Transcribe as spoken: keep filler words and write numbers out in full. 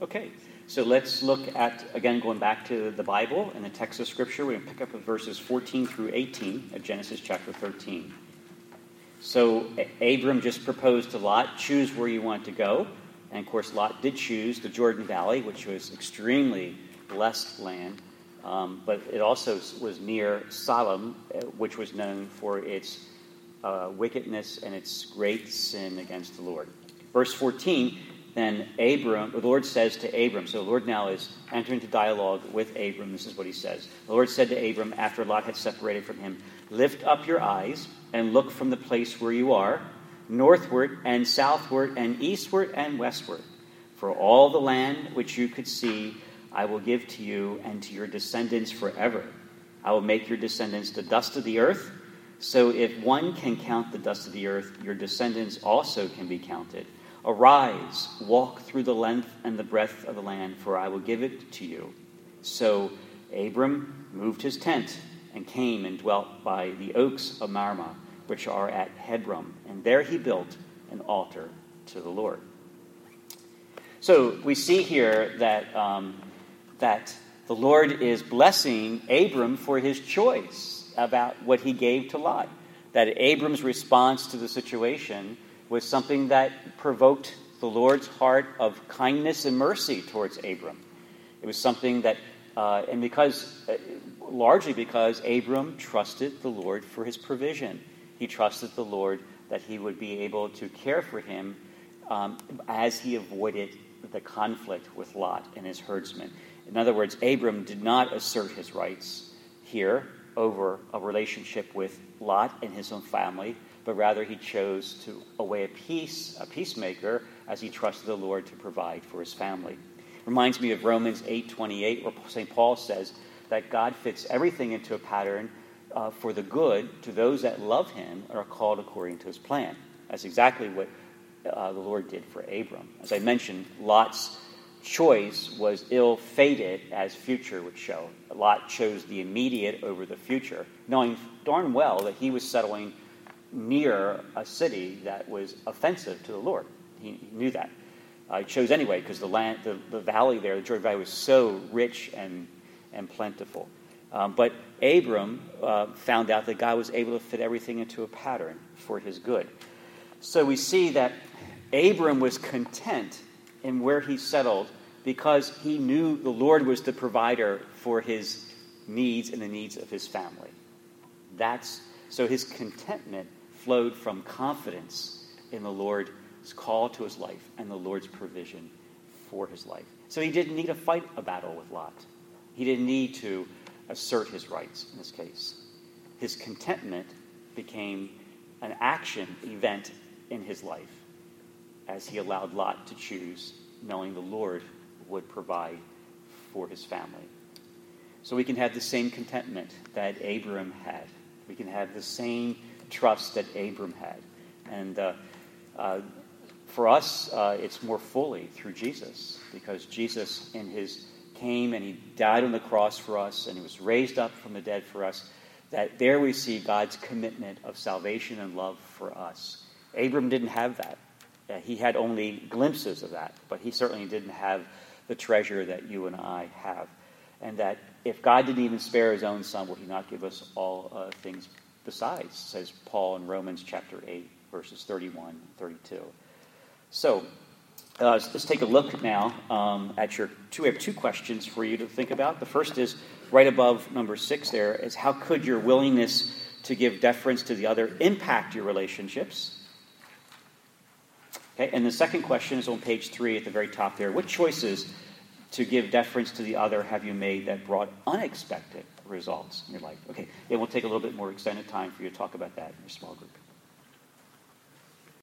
Okay, so let's look at, again, going back to the Bible and the text of Scripture. We're going to pick up with verses fourteen through eighteen of Genesis chapter thirteen. So Abram just proposed to Lot, choose where you want to go. And, of course, Lot did choose the Jordan Valley, which was extremely blessed land. Um, but it also was near Sodom, which was known for its uh, wickedness and its great sin against the Lord. Verse fourteen, then Abram, the Lord says to Abram, so the Lord now is entering into dialogue with Abram. This is what he says. The Lord said to Abram, after Lot had separated from him, lift up your eyes and look from the place where you are, northward and southward and eastward and westward. For all the land which you could see, I will give to you and to your descendants forever. I will make your descendants the dust of the earth. So if one can count the dust of the earth, your descendants also can be counted. Arise, walk through the length and the breadth of the land, for I will give it to you. So Abram moved his tent and came and dwelt by the oaks of Mamre, which are at Hebron, and there he built an altar to the Lord. So we see here that um, that the Lord is blessing Abram for his choice about what he gave to Lot. That Abram's response to the situation was something that provoked the Lord's heart of kindness and mercy towards Abram. It was something that, uh, and because, uh, largely because Abram trusted the Lord for his provision. He trusted the Lord that he would be able to care for him um, as he avoided the conflict with Lot and his herdsmen. In other words, Abram did not assert his rights here over a relationship with Lot and his own family, but rather he chose to away a peace, a peacemaker, as he trusted the Lord to provide for his family. Reminds me of Romans eight twenty-eight, where Saint Paul says that God fits everything into a pattern uh, for the good to those that love him and are called according to his plan. That's exactly what uh, the Lord did for Abram. As I mentioned, Lot's choice was ill-fated, as future would show. Lot chose the immediate over the future, knowing darn well that he was settling near a city that was offensive to the Lord. He, he knew that. Uh, he chose anyway because the land, the, the valley there, the Jordan Valley, was so rich and and plentiful. Um, but Abram uh, found out that God was able to fit everything into a pattern for his good. So we see that Abram was content in where he settled because he knew the Lord was the provider for his needs and the needs of his family. That's so his contentment flowed from confidence in the Lord's call to his life and the Lord's provision for his life. So he didn't need to fight a battle with Lot. He didn't need to assert his rights in this case. His contentment became an action event in his life as he allowed Lot to choose, knowing the Lord would provide for his family. So we can have the same contentment that Abram had. We can have the same trust that Abram had. And uh, uh, for us, uh, it's more fully through Jesus, because Jesus in his came and he died on the cross for us, and he was raised up from the dead for us, that there we see God's commitment of salvation and love for us. Abram didn't have that. Uh, he had only glimpses of that, but he certainly didn't have the treasure that you and I have. And that if God didn't even spare his own son, will he not give us all uh, things besides, says Paul in Romans chapter eight, verses thirty-one and thirty-two. So, Uh, let's take a look now um, at your two. We have two questions for you to think about. The first is right above number six. There is, how could your willingness to give deference to the other impact your relationships? Okay, and the second question is on page three at the very top there. What choices to give deference to the other have you made that brought unexpected results in your life? Okay, and we'll take a little bit more extended time for you to talk about that in your small group.